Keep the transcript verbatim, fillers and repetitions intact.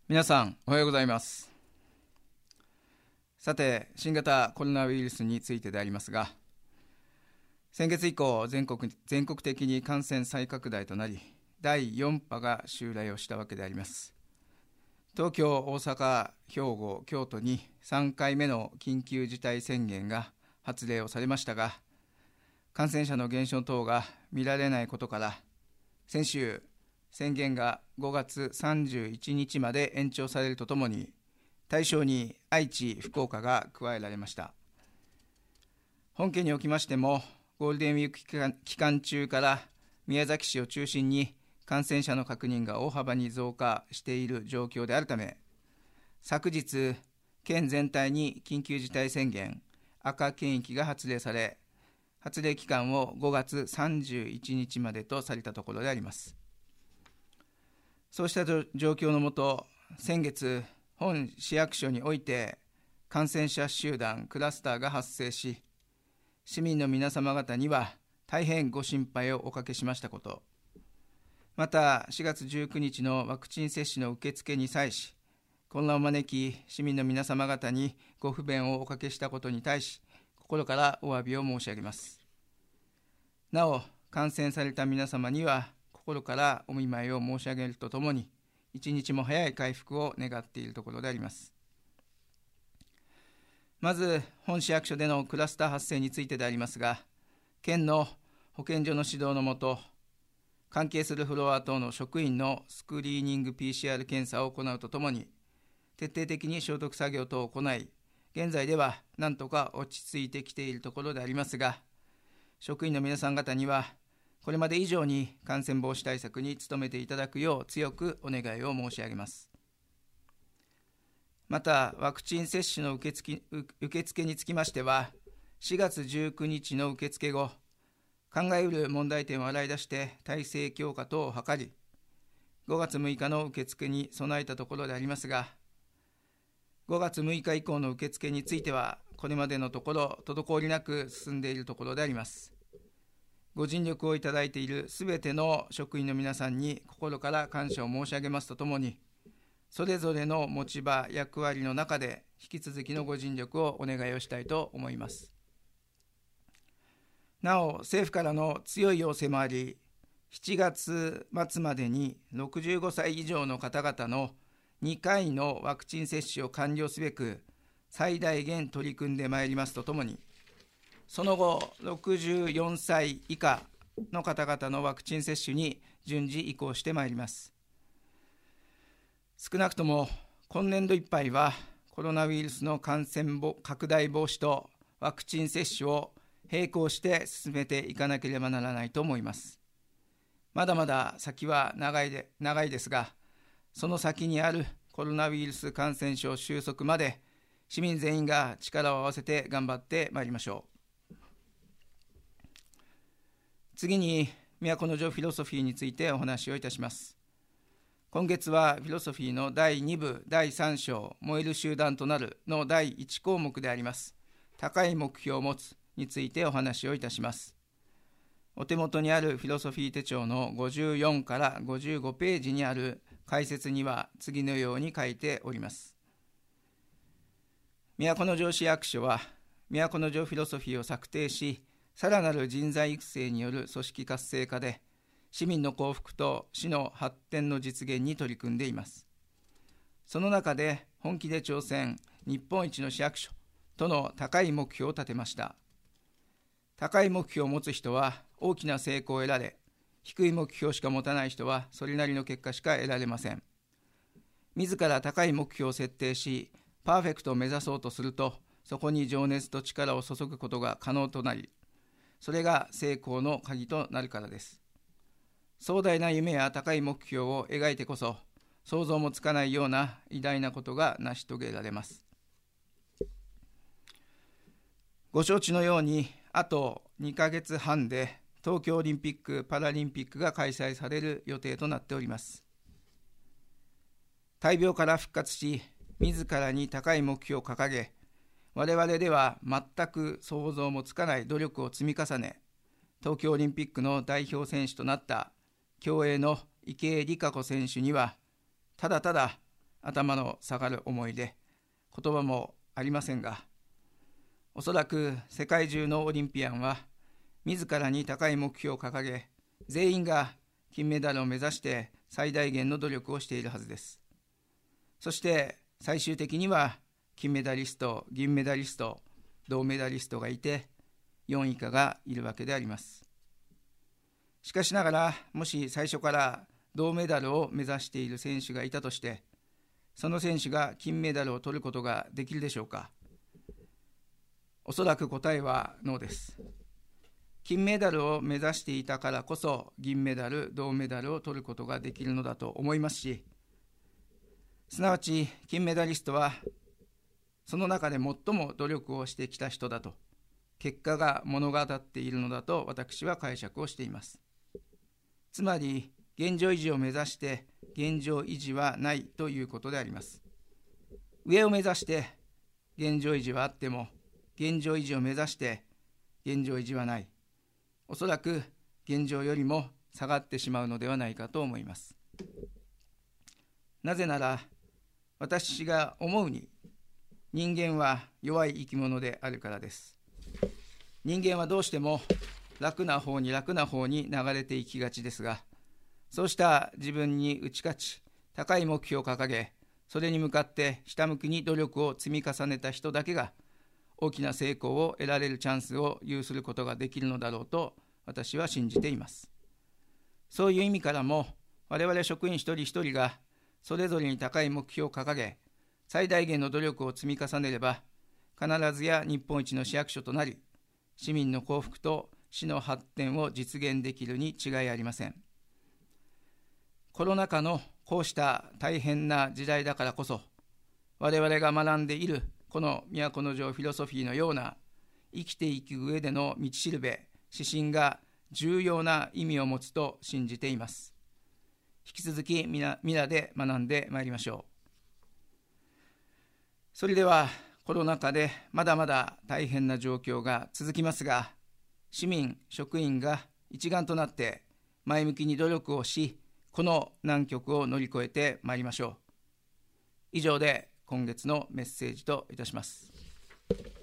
皆さんおはようございます。さて、新型コロナウイルスについてでありますが、先月以降全国、全国的に感染再拡大となり、だいよん波が襲来をしたわけであります。東京、大阪、兵庫、京都にさんかいめの緊急事態宣言が発令をされましたが、感染者の減少等が見られないことから、先週、宣言がごがつさんじゅういちにちまで延長されるとともに、対象に愛知、福岡が加えられました。本件におきましても、ゴールデンウィーク期間、期間中から宮崎市を中心に感染者の確認が大幅に増加している状況であるため、昨日、県全体に緊急事態宣言、赤県域が発令され、発令期間をごがつさんじゅういちにちまでとされたところであります。そうした状況のもと、先月、本市役所において感染者集団クラスターが発生し、市民の皆様方には大変ご心配をおかけしましたこと、またしがつじゅうくにちのワクチン接種の受付に際し、混乱を招き、市民の皆様方にご不便をおかけしたことに対し、心からお詫びを申し上げます。なお、感染された皆様には、心からお見舞いを申し上げるとともに、一日も早い回復を願っているところであります。まず、本市役所でのクラスター発生についてでありますが、県の保健所の指導のもと、関係するフロア等の職員のスクリーニング ピーシーアール 検査を行うとともに、徹底的に消毒作業等を行い、現在ではなんとか落ち着いてきているところでありますが、職員の皆さん方には、これまで以上に感染防止対策に努めていただくよう強くお願いを申し上げます。また、ワクチン接種の受付、受付につきましては、しがつじゅうくにちの受付後、考えうる問題点を洗い出して体制強化等を図り、ごがつむいかの受付に備えたところでありますが、ごがつむいか以降の受付については、これまでのところ滞りなく進んでいるところであります。ご尽力をいただいているすべての職員の皆さんに心から感謝を申し上げますとともに、それぞれの持ち場、役割の中で引き続きのご尽力をお願いをしたいと思います。なお、政府からの強い要請もあり、しちがつまつまでにろくじゅうごさい以上の方々のにかいのワクチン接種を完了すべく、最大限取り組んでまいりますとともに、その後、ろくじゅうよんさい以下の方々のワクチン接種に順次移行してまいります。少なくとも今年度いっぱいは、コロナウイルスの感染拡大防止とワクチン接種を並行して進めていかなければならないと思います。まだまだ先は長いで、長いですが、その先にあるコロナウイルス感染症収束まで、市民全員が力を合わせて頑張ってまいりましょう。次に、都城フィロソフィーについてお話をいたします。今月はフィロソフィーのだいにぶだいさん章、燃える集団となるのだいいち項目であります、高い目標を持つについてお話をいたします。お手元にあるフィロソフィー手帳のごじゅうよんからごじゅうごページにある解説には次のように書いております。都城市役所は、都城フィロソフィーを策定し、さらなる人材育成による組織活性化で、市民の幸福と市の発展の実現に取り組んでいます。その中で、本気で挑戦、日本一の市役所との高い目標を立てました。高い目標を持つ人は大きな成功を得られ、低い目標しか持たない人はそれなりの結果しか得られません。自ら高い目標を設定し、パーフェクトを目指そうとすると、そこに情熱と力を注ぐことが可能となり、それが成功の鍵となるからです。壮大な夢や高い目標を描いてこそ、想像もつかないような偉大なことが成し遂げられます。ご承知のように、あとにかげつはんで東京オリンピック・パラリンピックが開催される予定となっております。大病から復活し、自らに高い目標を掲げ、我々では全く想像もつかない努力を積み重ね、東京オリンピックの代表選手となった競泳の池江璃花子選手には、ただただ頭の下がる思いで言葉もありませんが、おそらく世界中のオリンピアンは自らに高い目標を掲げ、全員が金メダルを目指して最大限の努力をしているはずです。そして最終的には金メダリスト、銀メダリスト、銅メダリストがいて、よんい以下がいるわけであります。しかしながら、もし最初から銅メダルを目指している選手がいたとして、その選手が金メダルを取ることができるでしょうか。おそらく答えはノーです。金メダルを目指していたからこそ、銀メダル、銅メダルを取ることができるのだと思いますし、すなわち金メダリストはその中で最も努力をしてきた人だと、結果が物語っているのだと私は解釈をしています。つまり現状維持を目指して現状維持はないということであります。上を目指して現状維持はあっても、現状維持を目指して現状維持はない。おそらく現状よりも下がってしまうのではないかと思います。なぜなら、私が思うに人間は弱い生き物であるからです。人間はどうしても楽な方に楽な方に流れていきがちですが、そうした自分に打ち勝ち、高い目標を掲げ、それに向かってひたむきに努力を積み重ねた人だけが大きな成功を得られるチャンスを有することができるのだろうと私は信じています。そういう意味からも、我々職員一人一人がそれぞれに高い目標を掲げ、最大限の努力を積み重ねれば、必ずや日本一の市役所となり、市民の幸福と市の発展を実現できるに違いありません。コロナ禍のこうした大変な時代だからこそ、我々が学んでいるこの都城フィロソフィーのような生きていく上での道しるべ、指針が重要な意味を持つと信じています。引き続き皆で学んでまいりましょう。それではコロナ禍でまだまだ大変な状況が続きますが、市民、職員が一丸となって前向きに努力をし、この難局を乗り越えてまいりましょう。以上で今月のメッセージといたします。